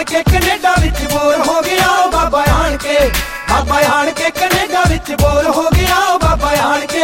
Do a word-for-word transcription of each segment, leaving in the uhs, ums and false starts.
के कनेडा विच बोर हो गया बाबा आण के, बाबा आण के कनेडा विच बोर हो गया बाबा आण के।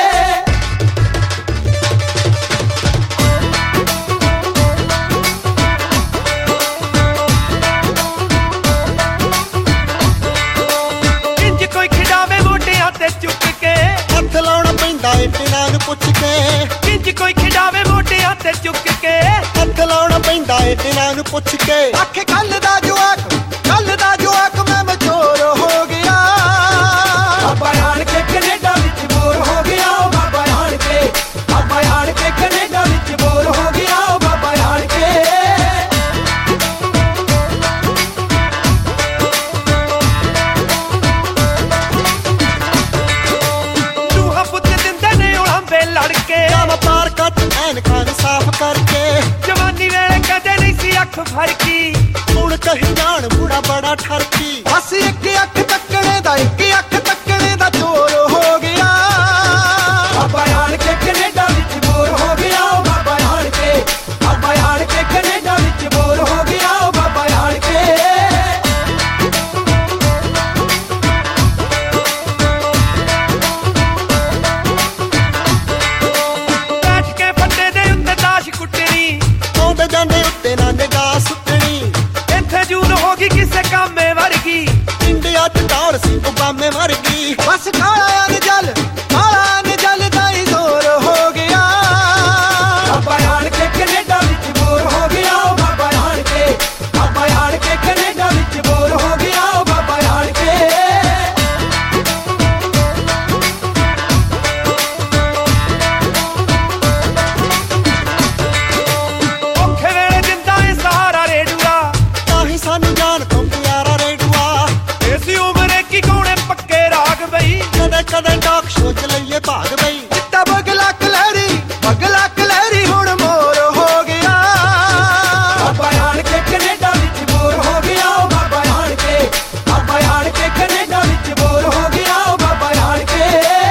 इंज कोई खिडावे मोटियां ते चुक के, हथ लाउणा पैंदा ए तिन्हां नूं पुछ के। इंज कोई खिडावे मोटियां ते चुक के, हथ लाउणा पैंदा ए तिन्हां नूं पुछ के। आखे कल दा जवाक, कल दा जवाक मैं मचोर हो गया बाबा आण के कनेडा विच बोर हो गया बाबा आण के, बाबा आण के कनेडा विच बोर हो गया बाबा आण के। रूहां पुत दिंदे ने उड़ांदे लड़के, जावा पार कट ऐनकां नूं साफ करके। जवानी वेले कदे नहीं सी अख फरकी, हुण कही जाण बूढ़ा बड़ा ठरकी। बस एक अख तकने दा, एक अख तकने दा चोर हो गया बाबा आण के कनेडा विच बोर हो गया बाबा आण के, बाबा आण के कनेडा विच बोर हो गया बाबा आण के। बैठ के फट्टे दे उत्ते ताश कुੱਟਣੀ, आउंदे जांदे उत्ते ना निगाह सुੱਟਣੀ। इत्थे जून होगी किसे कामे वर्गी, इंडिया च टॉर सी ओबामे वर्गी। बस काला न जल, काला न जल दा ही जोर हो गया बाबा आण के कनेडा विच बोर हो गया बाबा आण के, बाबा आण के कनेडा विच बोर हो गया बाबा आण के। ਔਖੇ ਵੇਲੇ ਦਿੰਦਾ ਏ ਸਹਾਰਾ ਰੇਡੂਆ, ताही सानू जान तो प्यारा रेडुआ। ऐसी उम्र की कौने पक्के राग बई, कदे कदे टॉक शो च लईए भाग बई। चिट्टा बगला कलहरी, बगला कलहरी हुण मोर हो गया बाबा आण के कनेडा विच बोर हो गया बाबा आण के, बाबा आण के कनेडा विच बोर हो गया बाबा आण के।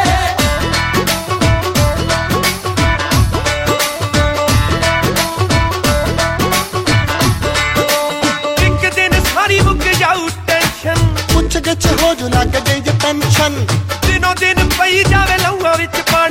एक दिन सारी मुक जाऊ टेंशन, पुछ गिछ हो जू लग गई जे पेंशन। दिनों दिन पई जावे लहूआ विच पा